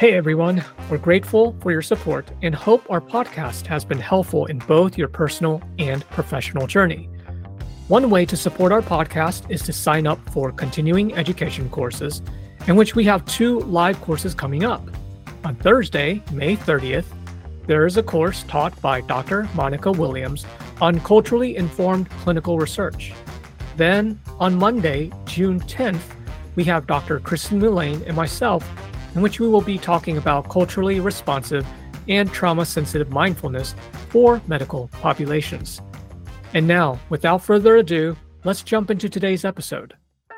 Hey everyone, we're grateful for your support and hope our podcast has been helpful in both your personal and professional journey. One way to support our podcast is to sign up for continuing education courses, in which we have 2 live courses coming up. On Thursday, May 30th, there is a course taught by Dr. Monica Williams on culturally informed clinical research. Then, on Monday, June 10th, we have Dr. Kristen Mullane and myself, in which we will be talking about culturally responsive and trauma-sensitive mindfulness for medical populations. And now, without further ado, let's jump into today's episode.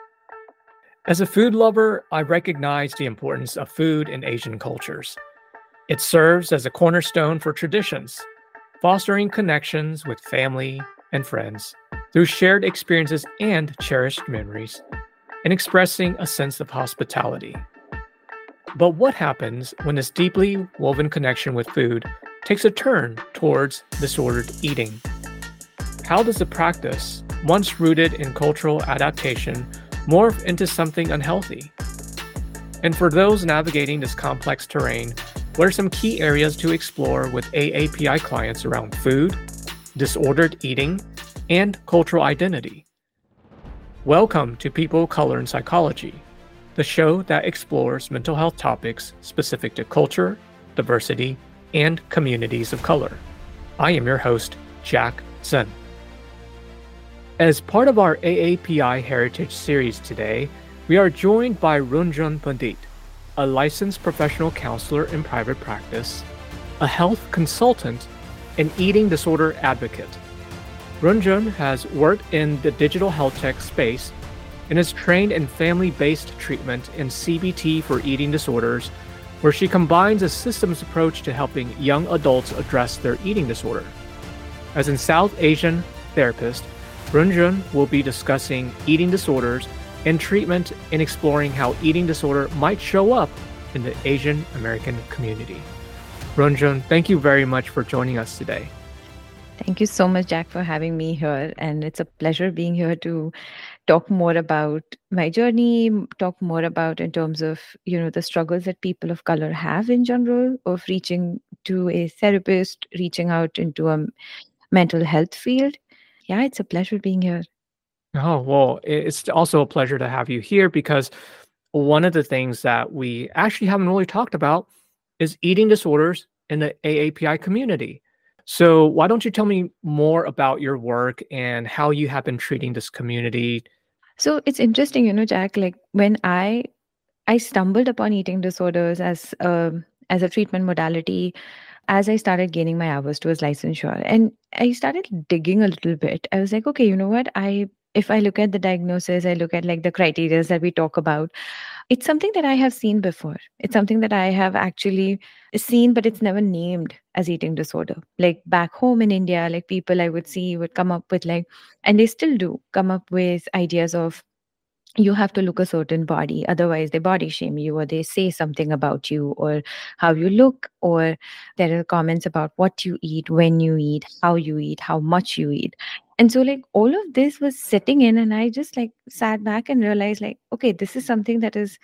As a food lover, I recognize the importance of food in Asian cultures. It serves as a cornerstone for traditions, fostering connections with family and friends through shared experiences and cherished memories, and expressing a sense of hospitality. But what happens when this deeply woven connection with food takes a turn towards disordered eating? How does the practice, once rooted in cultural adaptation, morph into something unhealthy? And for those navigating this complex terrain, what are some key areas to explore with AAPI clients around food, disordered eating, and cultural identity? Welcome to People, Color, and Psychology, the show that explores mental health topics specific to culture, diversity, and communities of color. I am your host, Jack Zen. As part of our AAPI Heritage Series today, we are joined by Runjun Pandit, a licensed professional counselor in private practice, a health consultant, and eating disorder advocate. Runjun has worked in the digital health tech space and is trained in family-based treatment in CBT for eating disorders, where she combines a systems approach to helping young adults address their eating disorder. As a South Asian therapist, Runjun will be discussing eating disorders and treatment and exploring how eating disorder might show up in the Asian American community. Runjun, thank you very much for joining us today. Thank you so much, Jack, for having me here. And it's a pleasure being here to talk more about my journey, talk more about in terms of, the struggles that people of color have in general of reaching to a therapist, reaching out into a mental health field. Yeah, it's a pleasure being here. Oh, well, it's also a pleasure to have you here because one of the things that we actually haven't really talked about is eating disorders in the AAPI community. So why don't you tell me more about your work and how you have been treating this community? So it's interesting, Jack, like when I stumbled upon eating disorders as a treatment modality as I started gaining my hours towards licensure, and I started digging a little bit. I was like, okay, you know what? If I look at the diagnosis, I look at like the criteria that we talk about, it's something that I have seen before. It's something that I have actually seen, but it's never named as eating disorder. Like back home in India, like people I would see would come up with like, and they still do come up with ideas of you have to look a certain body, otherwise they body shame you or they say something about you or how you look, or there are comments about what you eat, when you eat, how much you eat. And so like all of this was sitting in, and I just like sat back and realized like, okay, this is something that is,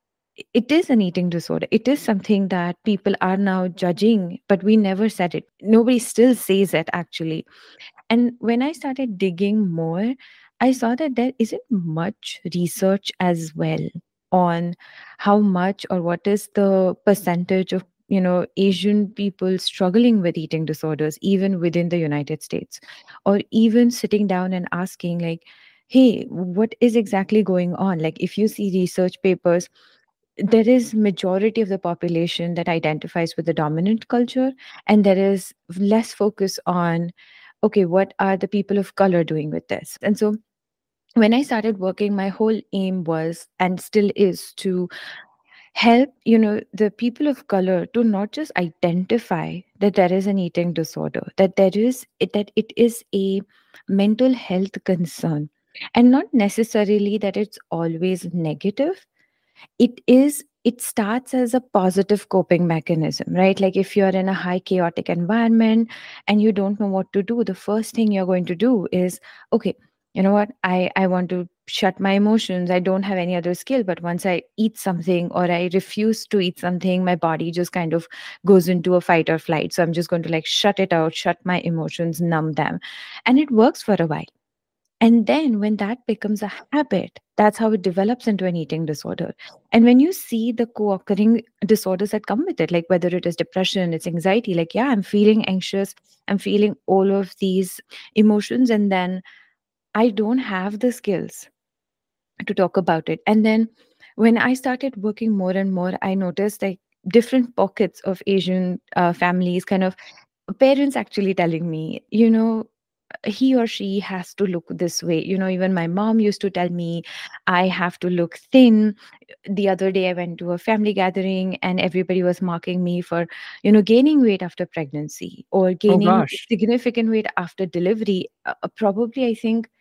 it is an eating disorder. It is something that people are now judging, but we never said it. Nobody still says it actually. And when I started digging more, I saw that there isn't much research as well on how much or what is the percentage of, Asian people struggling with eating disorders, even within the United States, or even sitting down and asking, like, hey, what is exactly going on? Like, if you see research papers, there is majority of the population that identifies with the dominant culture, and there is less focus on, okay, what are the people of color doing with this? And so when I started working, my whole aim was and still is to help, the people of color to not just identify that there is an eating disorder, that it is a mental health concern, and not necessarily that it's always negative. It starts as a positive coping mechanism, right? Like if you're in a high chaotic environment and you don't know what to do, the first thing you're going to do is, okay, you know what, I want to shut my emotions. I don't have any other skill. But once I eat something or I refuse to eat something, my body just kind of goes into a fight or flight. So I'm just going to like shut it out, shut my emotions, numb them. And it works for a while. And then when that becomes a habit, that's how it develops into an eating disorder. And when you see the co occurring disorders that come with it, like whether it is depression, it's anxiety, like, yeah, I'm feeling anxious, I'm feeling all of these emotions, and then I don't have the skills to talk about it. And then when I started working more and more, I noticed like different pockets of Asian families, kind of parents actually telling me, he or she has to look this way. Even my mom used to tell me I have to look thin. The other day I went to a family gathering and everybody was mocking me for, gaining weight after pregnancy or Oh gaining gosh. significant weight after delivery. Probably, I think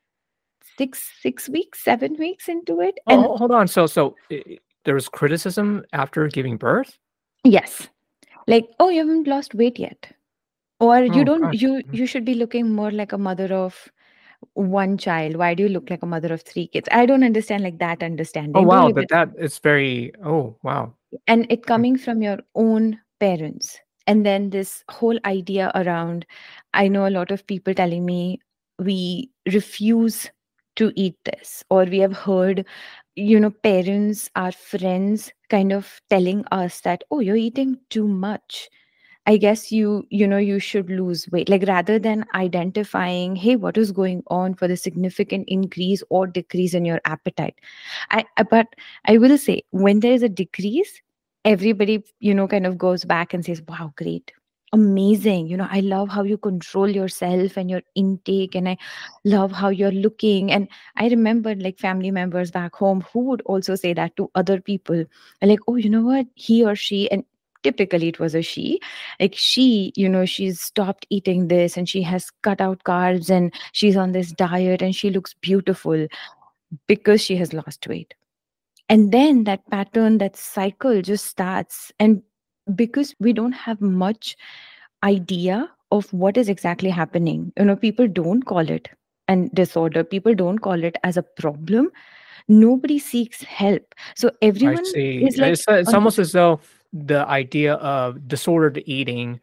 6 weeks, 7 weeks into it. And Hold on. So there was criticism after giving birth? yes, like, oh, you haven't lost weight yet. Or you Oh don't, gosh. you should be looking more like a mother of one child. Why do you look like a mother of three kids? I don't understand like that Oh understanding. Though wow, even that is very, oh wow. and it Mm. coming from your own parents. And then this whole idea around, I know a lot of people telling me we refuse to eat this, or we have heard, parents, our friends kind of telling us that, oh, you're eating too much. I guess you should lose weight. Like rather than identifying, hey, what is going on for the significant increase or decrease in your appetite. But I will say when there is a decrease, everybody, kind of goes back and says, wow, great. Amazing. I love how you control yourself and your intake, and I love how you're looking. And I remember like family members back home who would also say that to other people, like, oh, you know what? He or she, and typically it was a she, like she, she's stopped eating this and she has cut out carbs and she's on this diet and she looks beautiful because she has lost weight. And then that pattern, that cycle just starts. And because we don't have much idea of what is exactly happening, people don't call it and disorder, people don't call it as a problem, nobody seeks help, so I everyone see. is like It's on almost this. as though the idea of disordered eating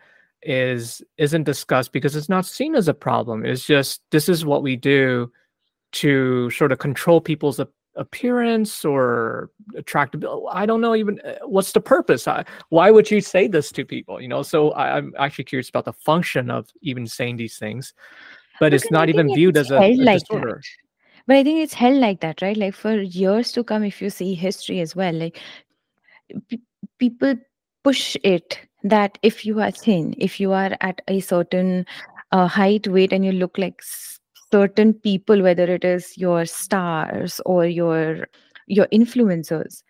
isn't discussed because it's not seen as a problem. It's just this is what we do to sort of control people's appearance or attractability. I don't know even what's the purpose. Why would you say this to people? So I'm actually curious about the function of even saying these things, but it's Because I not think even viewed it's as held a like that. disorder. But I think it's held like that, right? Like for years to come, if you see history as well, like pe- people push it that if you are thin, if you are at a certain height, weight, and you look like certain people, whether it is your stars or your influencers,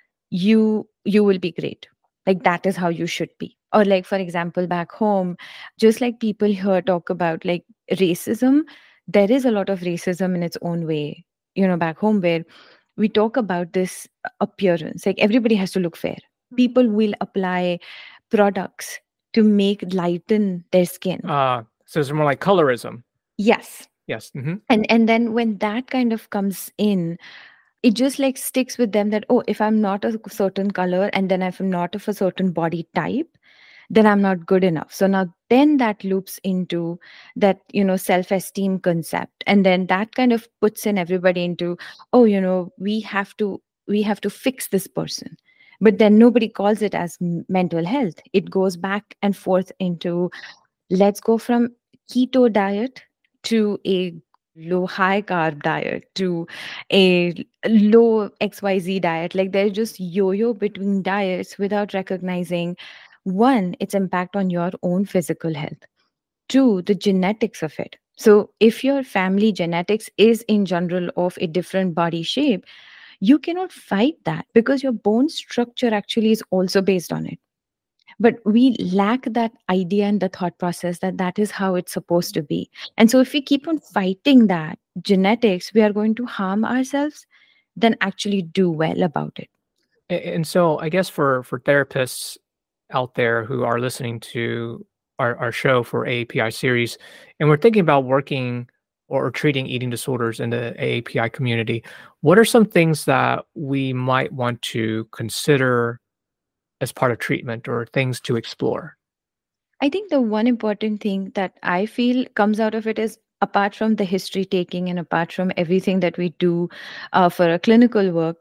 you will be great. Like that is how you should be. Or like for example, back home, just like people here talk about like racism, there is a lot of racism in its own way. Back home where we talk about this appearance, like everybody has to look fair. People will apply products to make lighten their skin. So it's more like colorism. Yes. Yes. Hmm. And then when that kind of comes in, it just like sticks with them that, oh, if I'm not a certain color and then if I'm not of a certain body type, then I'm not good enough. So now then that loops into that, self-esteem concept. And then that kind of puts in everybody into, oh, we have to fix this person. But then nobody calls it as mental health. It goes back and forth into, let's go from keto diet to a low high carb diet to a low xyz diet. Like there's just yo-yo between diets without recognizing, one, its impact on your own physical health, two, the genetics of it. So if your family genetics is in general of a different body shape, you cannot fight that because your bone structure actually is also based on it. But we lack that idea and the thought process that that is how it's supposed to be. And so if we keep on fighting that genetics, we are going to harm ourselves than actually do well about it. And so I guess for therapists out there who are listening to our show for AAPI series, and we're thinking about working or treating eating disorders in the AAPI community, what are some things that we might want to consider as part of treatment or things to explore? I think the one important thing that I feel comes out of it is, apart from the history taking and apart from everything that we do for a clinical work,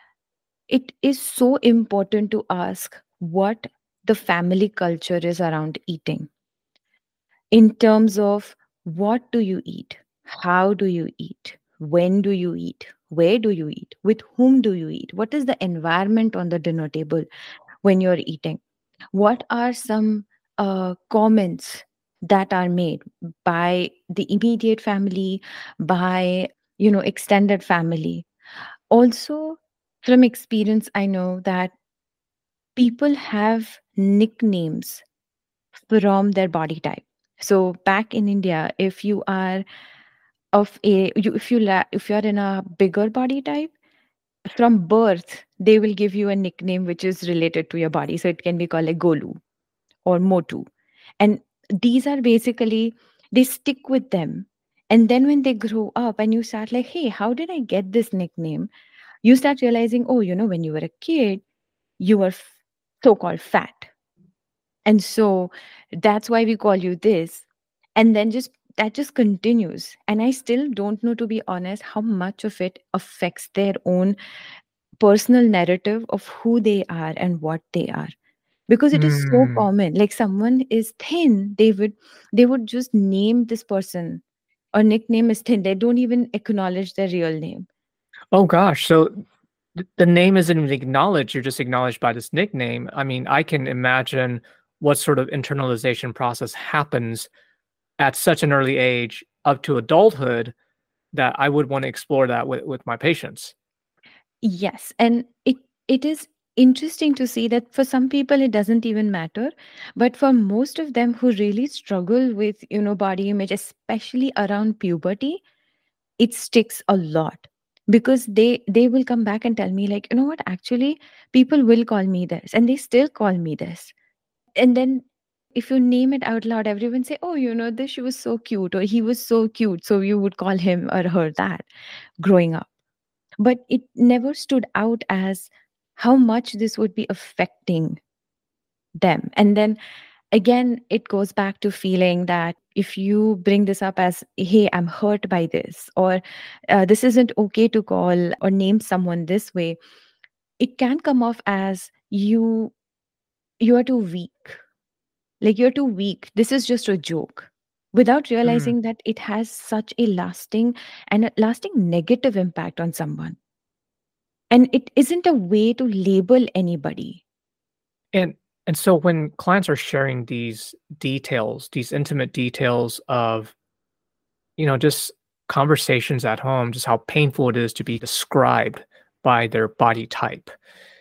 it is so important to ask what the family culture is around eating, in terms of what do you eat, how do you eat, when do you eat, where do you eat, with whom do you eat, what is the environment on the dinner table when you're eating, what are some comments that are made by the immediate family, by extended family. Also, from experience, I know that people have nicknames from their body type. So back in India, if you are of a you if you if you're in a bigger body type, from birth they will give you a nickname which is related to your body. So it can be called like Golu or Motu. And these are basically, they stick with them. And then when they grow up and you start like, hey, how did I get this nickname? You start realizing, oh, when you were a kid, you were so called fat. And so that's why we call you this. And then just that just continues. And I still don't know, to be honest, how much of it affects their own personal narrative of who they are and what they are, because it is so Mm. common. Like someone is thin, they would just name this person or nickname is thin. They don't even acknowledge their real name. Oh gosh, so the name isn't even acknowledged, you're just acknowledged by this nickname. I mean, I can imagine what sort of internalization process happens at such an early age up to adulthood that I would want to explore that with my patients. Yes, and it is interesting to see that for some people it doesn't even matter, but for most of them who really struggle with body image, especially around puberty, it sticks a lot, because they will come back and tell me like, what, actually people will call me this and they still call me this. And then if you name it out loud, everyone say, oh, this, she was so cute or he was so cute, so you would call him or her that growing up. But it never stood out as how much this would be affecting them. And then again, it goes back to feeling that if you bring this up as, hey, I'm hurt by this, or this isn't okay to call or name someone this way, it can come off as you are too weak. Like, you're too weak, this is just a joke, without Mm. realizing that it has such a lasting negative impact on someone. And it isn't a way to label anybody. And and so when clients are sharing these details, these intimate details of, just conversations at home, just how painful it is to be described by their body type.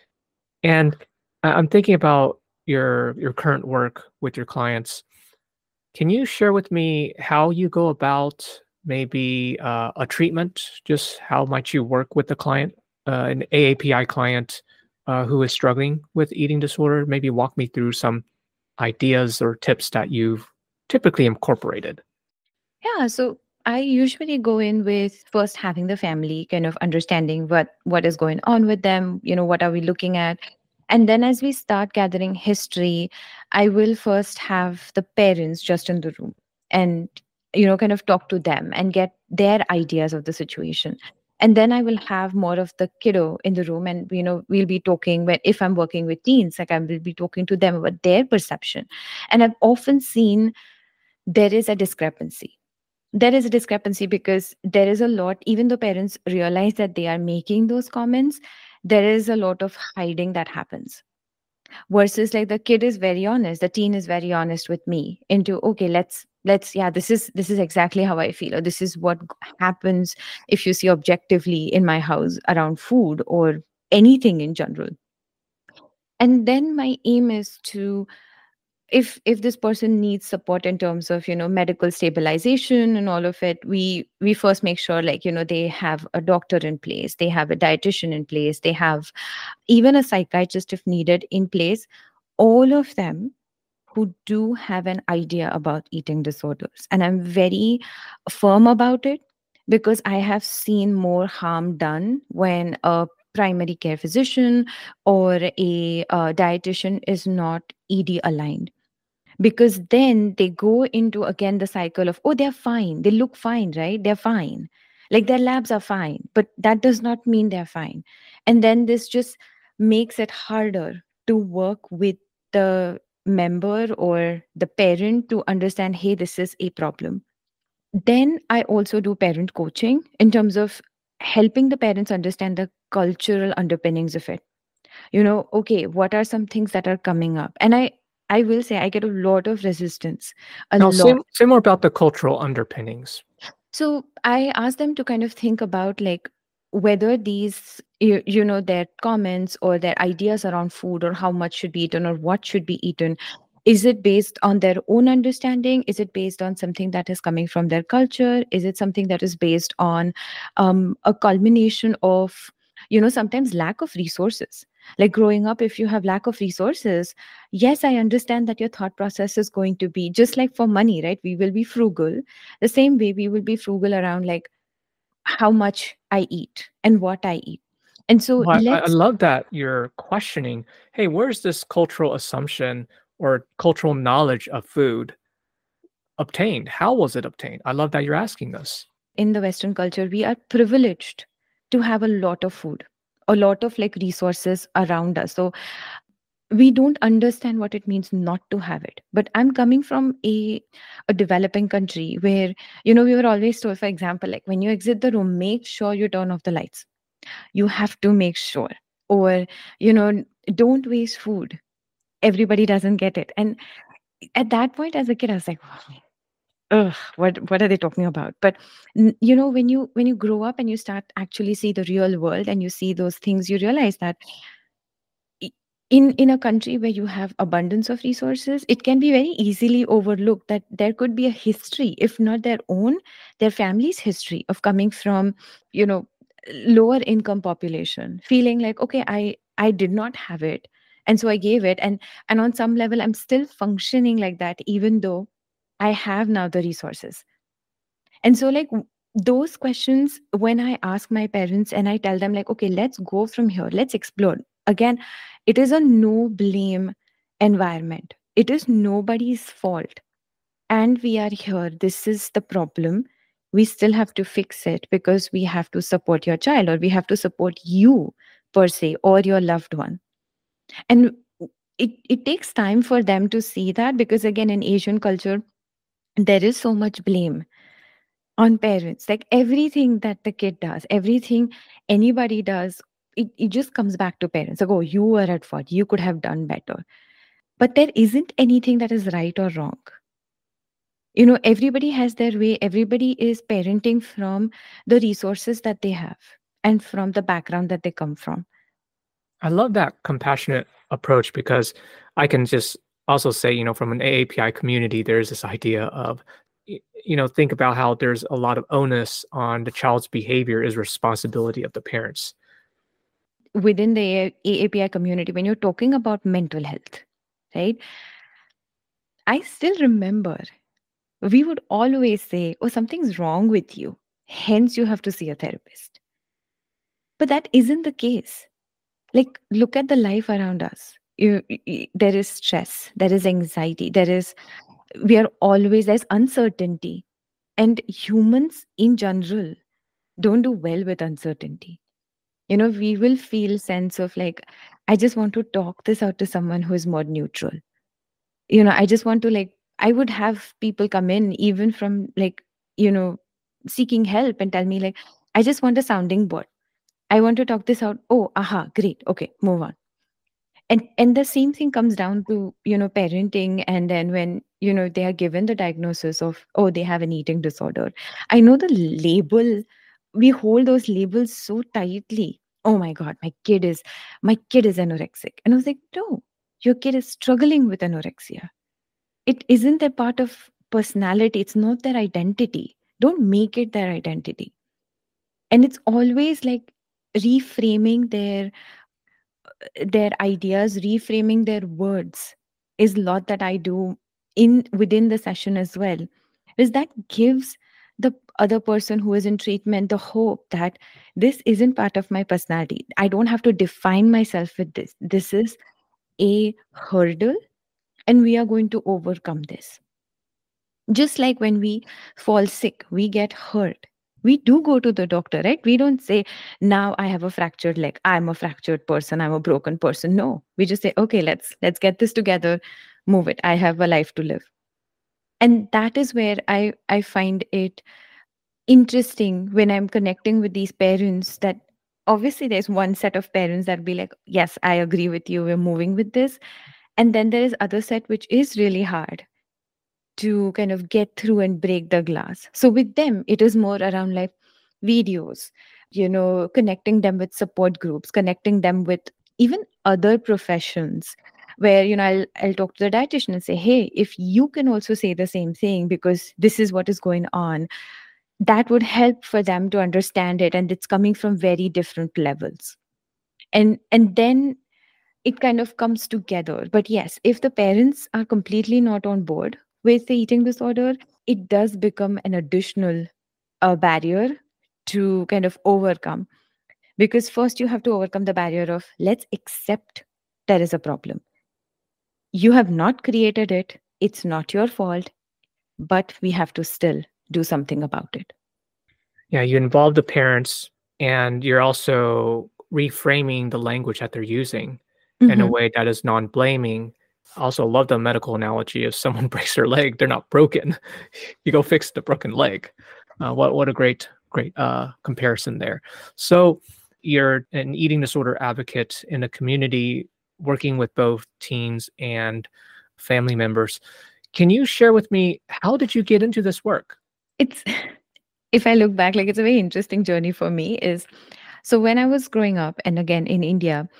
And I'm thinking about your current work with your clients. Can you share with me how you go about maybe a treatment? Just how might you work with the client, an AAPI client who is struggling with eating disorder? Maybe walk me through some ideas or tips that you've typically incorporated. Yeah, so I usually go in with first having the family kind of understanding what is going on with them, what are we looking at. And then as we start gathering history, I will first have the parents just in the room and kind of talk to them and get their ideas of the situation. And then I will have more of the kiddo in the room, and we'll be talking, when if I'm working with teens, like I will be talking to them about their perception. And I've often seen there is a discrepancy. There is a discrepancy because there is a lot, even though parents realize that they are making those comments, there is a lot of hiding that happens. Versus like the kid is very honest, the teen is very honest with me into, okay, yeah, this is exactly how I feel, or this is what happens if you see objectively in my house around food or anything in general. And then my aim is to, if this person needs support in terms of medical stabilization and all of it, we first make sure, like, they have a doctor in place, they have a dietitian in place, they have even a psychiatrist if needed in place, all of them who do have an idea about eating disorders. And I'm very firm about it because I have seen more harm done when a primary care physician or a dietitian is not ED aligned. Because then they go into again the cycle of, oh, they're fine. They look fine, right? They're fine. Like their labs are fine, but that does not mean they're fine. And then this just makes it harder to work with the member or the parent to understand, hey, this is a problem. Then I also do parent coaching in terms of helping the parents understand the cultural underpinnings of it. Okay, what are some things that are coming up? And I will say I get a lot of resistance, a Now, lot. say more about the cultural underpinnings. So I ask them to kind of think about like whether these their comments or their ideas around food or how much should be eaten or what should be eaten, is it based on their own understanding? Is it based on something that is coming from their culture? Is it something that is based on a culmination of sometimes lack of resources? Like growing up, if you have lack of resources, yes, I understand that your thought process is going to be just like for money, right? We will be frugal. The same way we will be frugal around like how much I eat and what I eat. And so Well, I let's love that you're questioning, hey, where's this cultural assumption or cultural knowledge of food obtained? How was it obtained? I love that you're asking this. in the Western culture, we are privileged to have a lot of food, a lot of like resources around us. So we don't understand what it means not to have it. But I'm coming from a developing country where, we were always told, for example, like when you exit the room, make sure you turn off the lights. You have to make sure. Or, don't waste food. Everybody doesn't get it. And at that point, as a kid, I was like, ugh, what are they talking about? But when you grow up and you start actually see the real world and you see those things, you realize that i- in a country where you have abundance of resources, it can be very easily overlooked that there could be a history, if not their own, their family's history of coming from you know lower income population, feeling like, okay, I did not have it, and so I gave it, and on some level I'm still functioning like that even though I have now the resources. And so, like, those questions, when I ask my parents and I tell them, like, okay, let's go from here, let's explore. Again, it is a no blame environment, it is nobody's fault. And we are here. This is the problem. We still have to fix it because we have to support your child or we have to support you per se or your loved one. And it takes time for them to see that because, again, in Asian culture, there is so much blame on parents. Like everything that the kid does, everything anybody does, it just comes back to parents. Like, oh, you were at fault. You could have done better. But there isn't anything that is right or wrong. Everybody has their way. Everybody is parenting from the resources that they have and from the background that they come from. I love that compassionate approach because I can just also say, from an AAPI community, there's this idea of, think about how there's a lot of onus on the child's behavior is responsibility of the parents. Within the AAPI community, when you're talking about mental health, right? I still remember we would always say, oh, something's wrong with you. Hence, you have to see a therapist. But that isn't the case. Like, look at the life around us. There is stress, there is anxiety, there's uncertainty. And humans in general don't do well with uncertainty. We will feel sense of like, I just want to talk this out to someone who is more neutral. I just want to like, I would have people come in even from like, you know, seeking help and tell me like, I just want a sounding board. I want to talk this out. Oh, aha, great. Okay, move on. And the same thing comes down to, parenting. And then when, they are given the diagnosis of, oh, they have an eating disorder. I know the label, we hold those labels so tightly. Oh my God, my kid is anorexic. And I was like, no, your kid is struggling with anorexia. It isn't a part of personality. It's not their identity. Don't make it their identity. And it's always like reframing their ideas, reframing their words. is a lot that I do in within the session as well, is that gives the other person who is in treatment the hope that this isn't part of my personality. I don't have to define myself with this. This is a hurdle, and we are going to overcome this. Just like when we fall sick, we get hurt. We do go to the doctor, right? We don't say, now I have a fractured leg. I'm a fractured person. I'm a broken person. No, we just say, okay, let's get this together, move it. I have a life to live. And that is where I find it interesting when I'm connecting with these parents, that obviously there's one set of parents that be like, yes, I agree with you. We're moving with this. And then there is other set which is really hard to kind of get through and break the glass. So with them, it is more around like videos, connecting them with support groups, connecting them with even other professions where, I'll talk to the dietitian and say, hey, if you can also say the same thing because this is what is going on, that would help for them to understand it. And it's coming from very different levels. And then it kind of comes together. But yes, if the parents are completely not on board with the eating disorder, it does become an additional barrier to kind of overcome. Because first, you have to overcome the barrier of let's accept there is a problem. You have not created it, it's not your fault, but we have to still do something about it. Yeah, you involve the parents and you're also reframing the language that they're using in a Mhm. way that is non-blaming. I also love the medical analogy. If someone breaks their leg, they're not broken. You go fix the broken leg. What a great comparison there. So you're an eating disorder advocate in a community working with both teens and family members. Can you share with me, how did you get into this work? It's if I look back, like it's a very interesting journey for me. Is so when I was growing up, and again in India,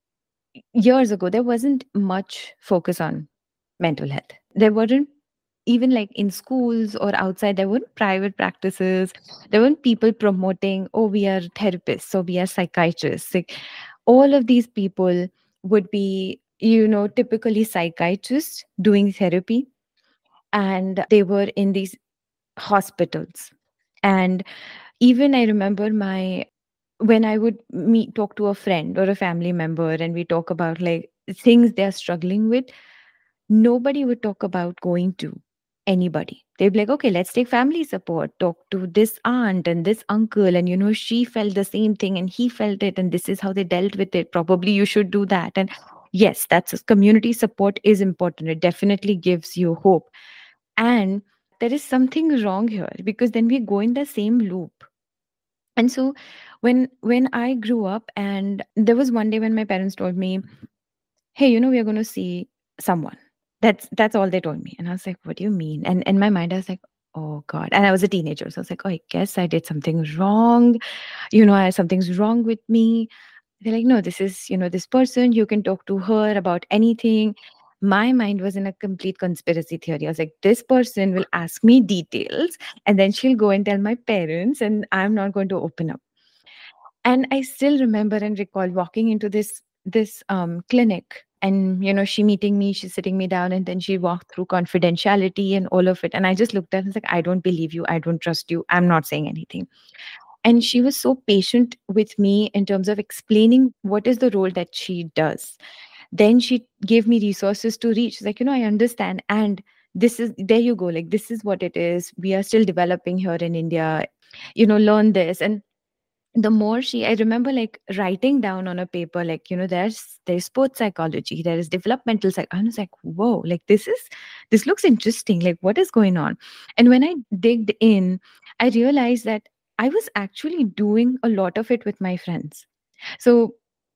years ago, there wasn't much focus on mental health. There weren't even like in schools or outside, there weren't private practices. There weren't people promoting, oh, we are therapists, so we are psychiatrists. Like, all of these people would be, typically psychiatrists doing therapy, and they were in these hospitals. And even I remember when I would talk to a friend or a family member, and we talk about like things they're struggling with, nobody would talk about going to anybody. They'd be like, okay, let's take family support, talk to this aunt and this uncle. And, she felt the same thing and he felt it. And this is how they dealt with it. Probably you should do that. And yes, that's community support is important. It definitely gives you hope. And there is something wrong here because then we go in the same loop. And so when I grew up, and there was one day when my parents told me, hey, we are going to see someone. That's all they told me. And I was like, what do you mean? And in my mind, I was like, oh God. And I was a teenager. So I was like, oh, I guess I did something wrong. Something's wrong with me. They're like, no, this is, this person, you can talk to her about anything. My mind was in a complete conspiracy theory. I was like, this person will ask me details and then she'll go and tell my parents, and I'm not going to open up. And I still remember and recall walking into this clinic, and she meeting me, she's sitting me down, and then she walked through confidentiality and all of it. And I just looked at her and was like, I don't believe you, I don't trust you, I'm not saying anything. And she was so patient with me in terms of explaining what is the role that she does. Then she gave me resources to reach. She's like, I understand. And this is, there you go. Like, this is what it is. We are still developing here in India, learn this. And the more I remember like writing down on a paper, like, there's sports psychology, there is developmental psych. I was like, whoa, like this looks interesting. Like, what is going on? And when I digged in, I realized that I was actually doing a lot of it with my friends. So,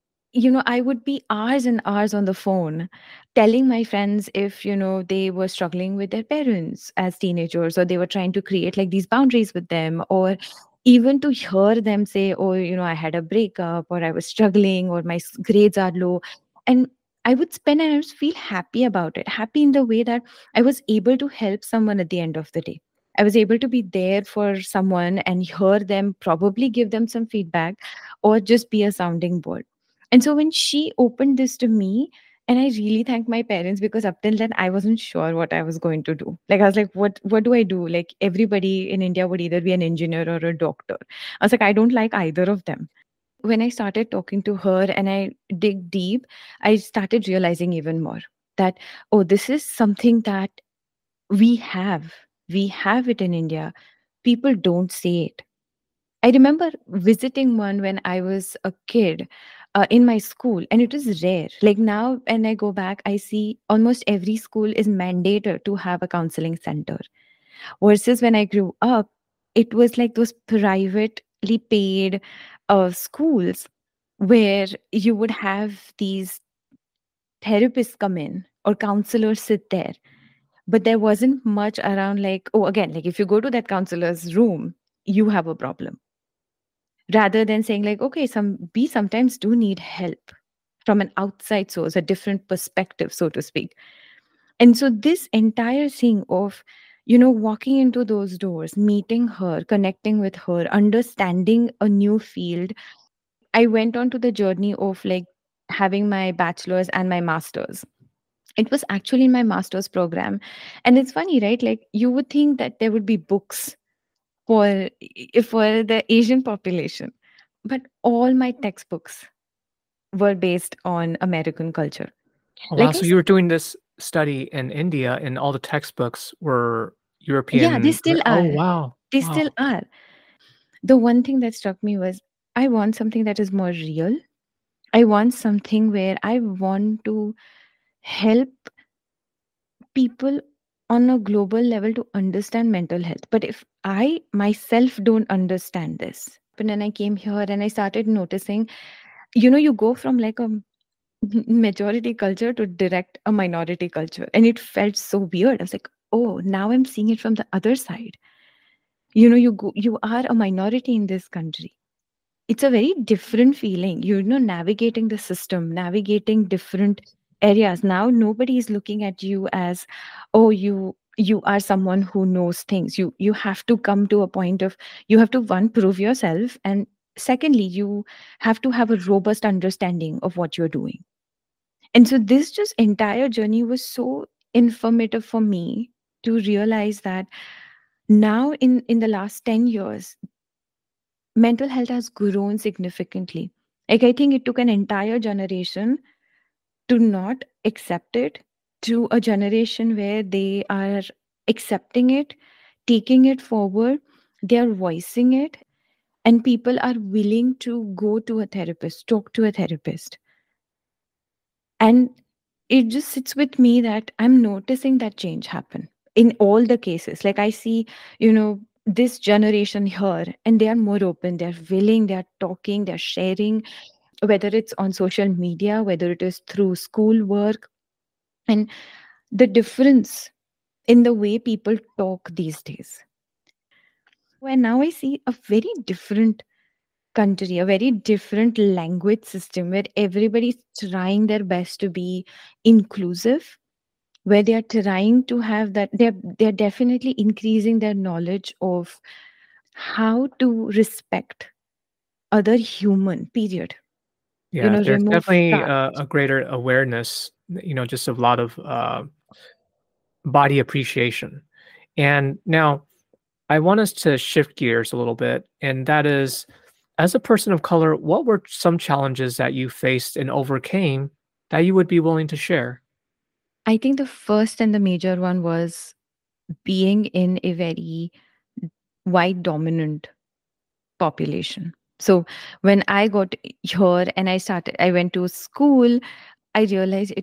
I would be hours and hours on the phone telling my friends if, they were struggling with their parents as teenagers, or they were trying to create like these boundaries with them, or even to hear them say, oh, I had a breakup, or I was struggling, or my grades are low. And I would spend and I would feel happy about it, happy in the way that I was able to help someone at the end of the day. I was able to be there for someone and hear them, probably give them some feedback, or just be a sounding board. And so when she opened this to me, And I really thank my parents, because up till then I wasn't sure what I was going to do. Like I was like, what do I do? Like everybody in India would either be an engineer or a doctor. I was like, I don't like either of them. When I started talking to her and I dig deep, I started realizing even more that, oh, this is something that we have. We have it in India. People don't say it. I remember visiting one when I was a kid in my school, and it was rare. Like now, when I go back, I see almost every school is mandated to have a counseling center. Versus when I grew up, it was like those privately paid schools where you would have these therapists come in or counselors sit there, but there wasn't much around, like, oh, again, like if you go to that counselor's room, you have a problem, rather than saying like, okay, we sometimes do need help from an outside source, a different perspective, so to speak. And so this entire thing of, walking into those doors, meeting her, connecting with her, understanding a new field, I went on to the journey of like having my bachelor's and my master's. It was actually in my master's program. And it's funny, right? Like you would think that there would be books for the Asian population, but all my textbooks were based on American culture. Oh, wow. Like So I you said, were doing this study in India, and all the textbooks were yeah, they European. still Oh, are. wow. They still Wow. are. The one thing that struck me was, I want something that is more real. I want something where I want to help people on a global level to understand mental health. But if I myself don't understand this, and then I came here and I started noticing, you go from like a majority culture to direct a minority culture. And it felt so weird. I was like, oh, now I'm seeing it from the other side. You are a minority in this country. It's a very different feeling, navigating the system, navigating different areas. Now nobody is looking at you as, oh, you are someone who knows things. You have to come to a point of, you have to, one, prove yourself, and secondly, you have to have a robust understanding of what you're doing. And so this just entire journey was so informative for me to realize that now in the last 10 years, mental health has grown significantly. Like I think it took an entire generation to not accept it, to a generation where they are accepting it, taking it forward, they are voicing it, and people are willing to go to a therapist, talk to a therapist. And it just sits with me that I'm noticing that change happen in all the cases. Like I see, this generation here, and they are more open, they're willing, they're talking, they're sharing, whether it's on social media, whether it is through school work. And the difference in the way people talk these days. And now I see a very different country, a very different language system where everybody's trying their best to be inclusive, where they are trying to have that, they're definitely increasing their knowledge of how to respect other human, period. Yeah, there's Remove definitely caste. a greater awareness, just a lot of body appreciation. And now I want us to shift gears a little bit, and that is, as a person of color, what were some challenges that you faced and overcame that you would be willing to share? I think the first and the major one was being in a very white dominant population. So when I got here and I went to school, I realized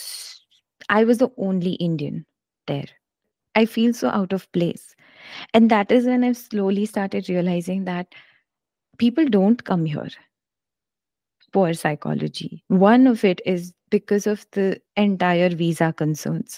I was the only Indian there. I feel so out of place. And that is when I slowly started realizing that people don't come here for psychology. One of it is because of the entire visa concerns.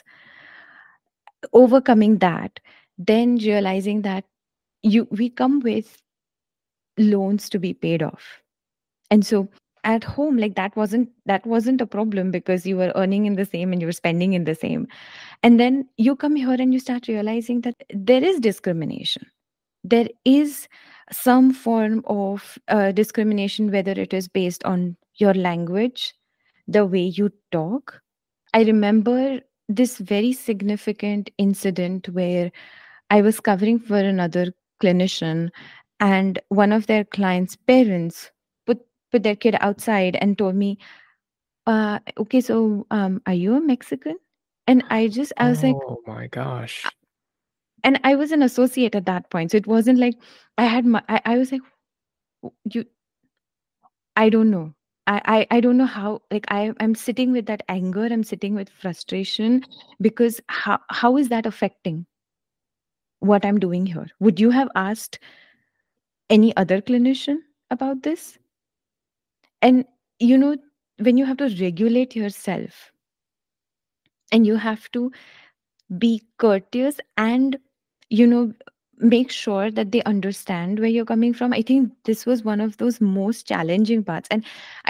Overcoming that, then realizing that we come with loans to be paid off. And so at home, like that wasn't a problem because you were earning in the same and you were spending in the same. And then you come here and you start realizing that there is discrimination. There is some form of discrimination, whether it is based on your language, the way you talk, I remember this very significant incident where I was covering for another clinician, and one of their clients' parents put their kid outside and told me, okay, so are you a Mexican? And I was like, Oh my gosh. and I was an associate at that point. So it wasn't like I was like, you, I don't know. I don't know how, like, I'm sitting with that anger, I'm sitting with frustration, because how is that affecting what I'm doing here? Would you have asked any other clinician about this? And you know, when you have to regulate yourself and you have to be courteous and, you know, make sure that they understand where you're coming from, I think this was one of those most challenging parts. And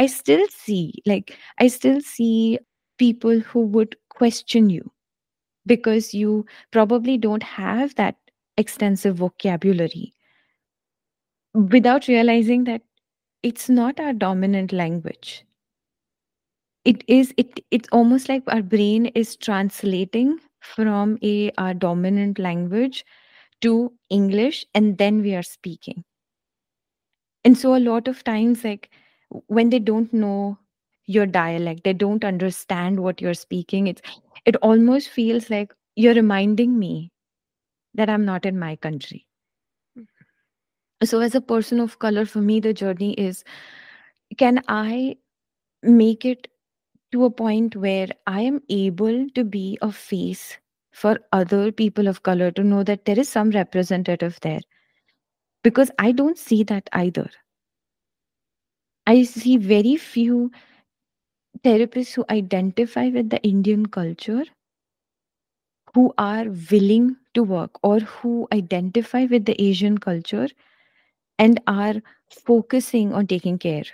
I still see people who would question you because you probably don't have that extensive vocabulary, without realizing that it's not our dominant language. It's almost like our brain is translating from a our dominant language to English, and then we are speaking. And so a lot of times, like, when they don't know your dialect, they don't understand what you're speaking, it almost feels like you're reminding me that I'm not in my country. So as a person of color, for me the journey is, can I make it to a point where I am able to be a face for other people of color, to know that there is some representative there, because I don't see that either. I see very few therapists who identify with the Indian culture, who are willing to work, or who identify with the Asian culture and are focusing on taking care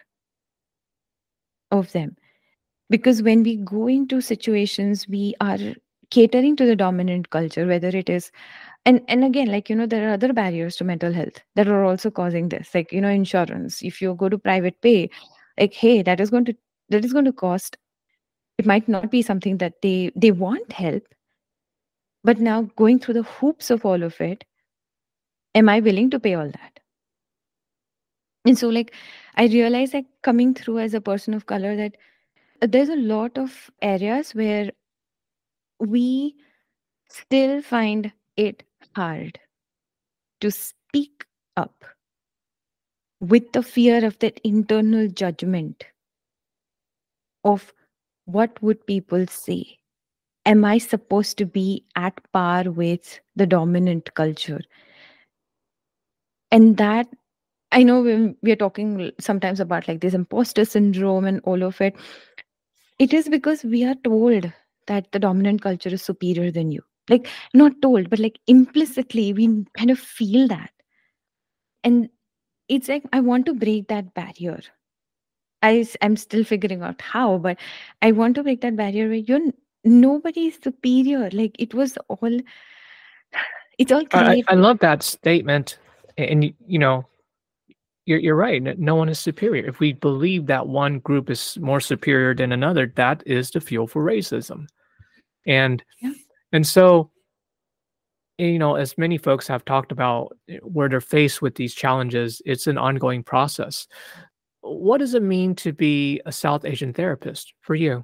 of them. Because when we go into situations, we are catering to the dominant culture, whether it is, and again, like, there are other barriers to mental health that are also causing this, like, insurance. If you go to private pay, like, hey, that is going to cost. It might not be something that they want help, but now going through the hoops of all of it, am I willing to pay all that? And so, like, I realize, like, coming through as a person of color, that there's a lot of areas where we still find it hard to speak up, with the fear of that internal judgment of, what would people say? Am I supposed to be at par with the dominant culture? And that, I know when we are talking sometimes about, like, this imposter syndrome and all of it, it is because we are told that the dominant culture is superior than you. Like, not told, but like implicitly, we kind of feel that. And it's like, I want to break that barrier. I'm still figuring out how, but I want to break that barrier where nobody is superior. Like, it's all I created. love that statement. And, you're right. No one is superior. If we believe that one group is more superior than another, that is the fuel for racism. And Yeah. and so, as many folks have talked about, where they're faced with these challenges, it's an ongoing process. What does it mean to be a South Asian therapist for you?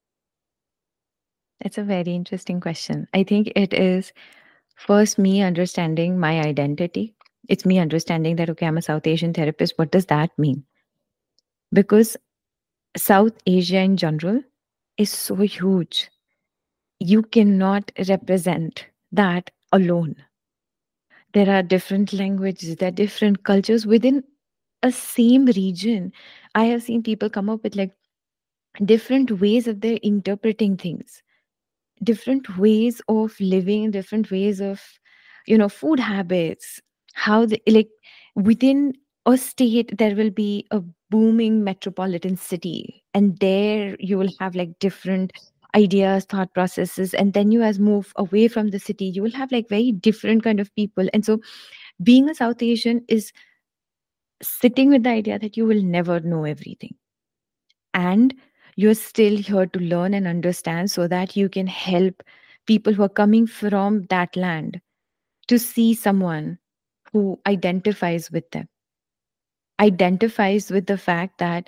It's a very interesting question. I think it is first me understanding my identity. It's me understanding that, okay, I'm a South Asian therapist. What does that mean? Because South Asia in general is so huge. You cannot represent that alone. There are different languages, there are different cultures within a same region. I have seen people come up with, like, different ways of their interpreting things, different ways of living, different ways of, food habits, how they, like, within a state there will be a booming metropolitan city, and there you will have, like, different ideas, thought processes, and then you, as move away from the city, you will have, like, very different kind of people. And so being a South Asian is sitting with the idea that you will never know everything, and You're still here to learn and understand so that you can help people who are coming from that land to see someone who identifies with them, identifies with the fact that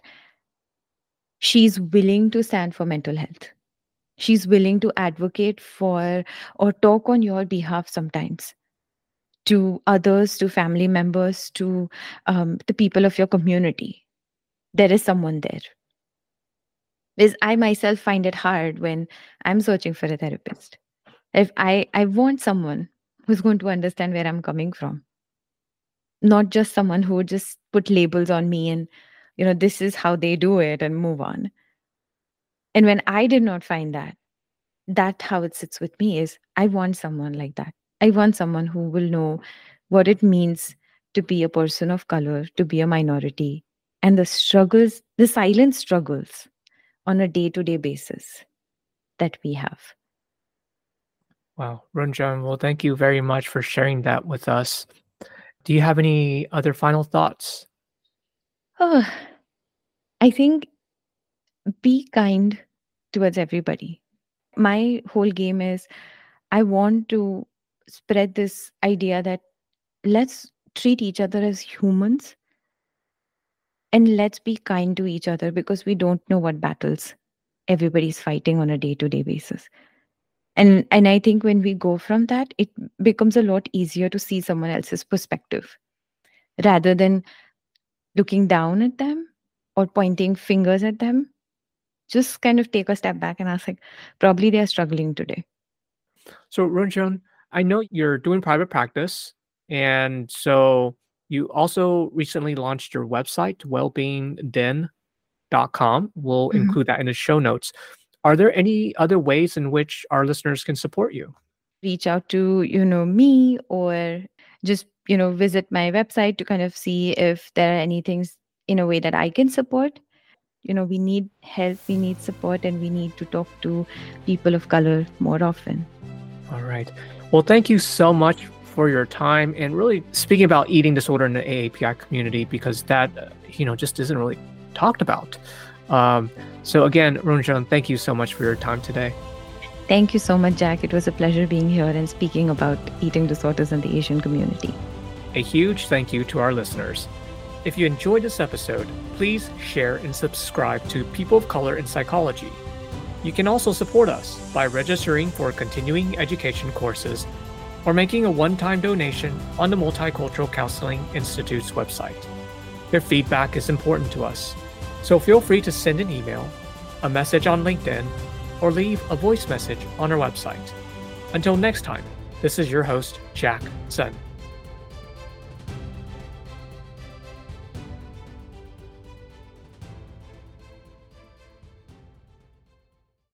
she's willing to stand for mental health. She's willing to advocate for or talk on your behalf sometimes to others, to family members, to the people of your community. There is someone there. Because I myself find it hard when I'm searching for a therapist. If I want someone who's going to understand where I'm coming from, not just someone who would just put labels on me and, this is how they do it and move on. And when I did not find that how it sits with me is I want someone like that. I want someone who will know what it means to be a person of color, to be a minority, and the struggles, the silent struggles on a day-to-day basis that we have. Wow, Runjhun, well, thank you very much for sharing that with us. Do you have any other final thoughts? Oh, I think be kind towards everybody. My whole game is I want to spread this idea that let's treat each other as humans and let's be kind to each other because we don't know what battles everybody's fighting on a day-to-day basis. And I think when we go from that, it becomes a lot easier to see someone else's perspective rather than looking down at them or pointing fingers at them. Just kind of take a step back and ask, like, probably they are struggling today. So, Runjhun, I know you're doing private practice, and so you also recently launched your website, wellbeingden.com. We'll include that in the show notes. Are there any other ways in which our listeners can support you? Reach out to, me or just, visit my website to kind of see if there are any things in a way that I can support. We need help, we need support, and we need to talk to people of color more often. All right. Well, thank you so much for your time and really speaking about eating disorder in the AAPI community, because that, just isn't really talked about. So again, Runjhun, thank you so much for your time today. Thank you so much, Jack. It was a pleasure being here and speaking about eating disorders in the Asian community. A huge thank you to our listeners. If you enjoyed this episode, please share and subscribe to People of Color in Psychology. You can also support us by registering for continuing education courses or making a one-time donation on the Multicultural Counseling Institute's website. Your feedback is important to us, so feel free to send an email, a message on LinkedIn, or leave a voice message on our website. Until next time, this is your host, Jack Sun.